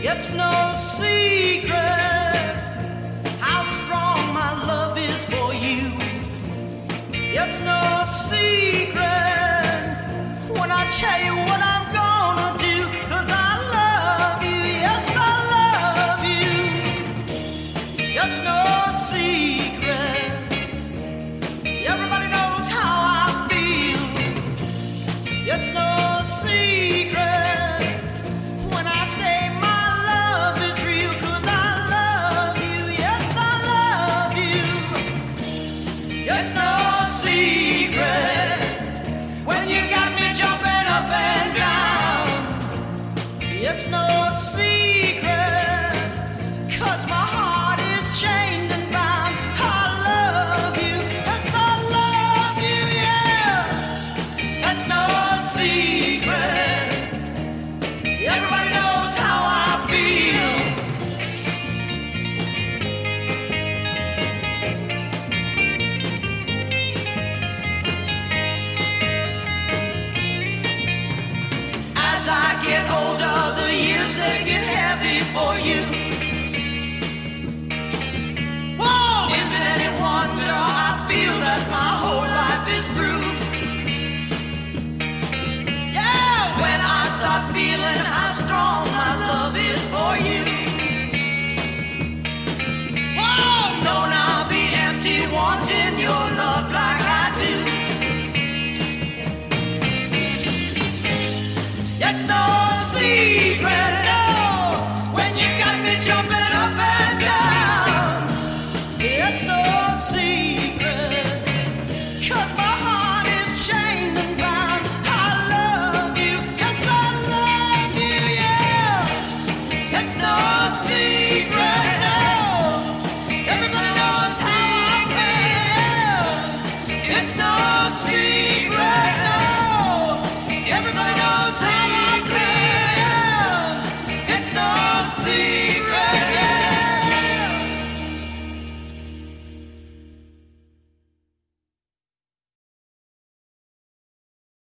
It's no secret how strong my love is for you. It's no secret when I tell you what I'm gonna do, 'cause I love you, yes I love you. It's no secret, everybody knows how I feel. It's no secret when I say my love is real, 'cause I love you, yes I love you. It's no secret when you got me jumping up and down. It's no secret 'cause my heart is changed.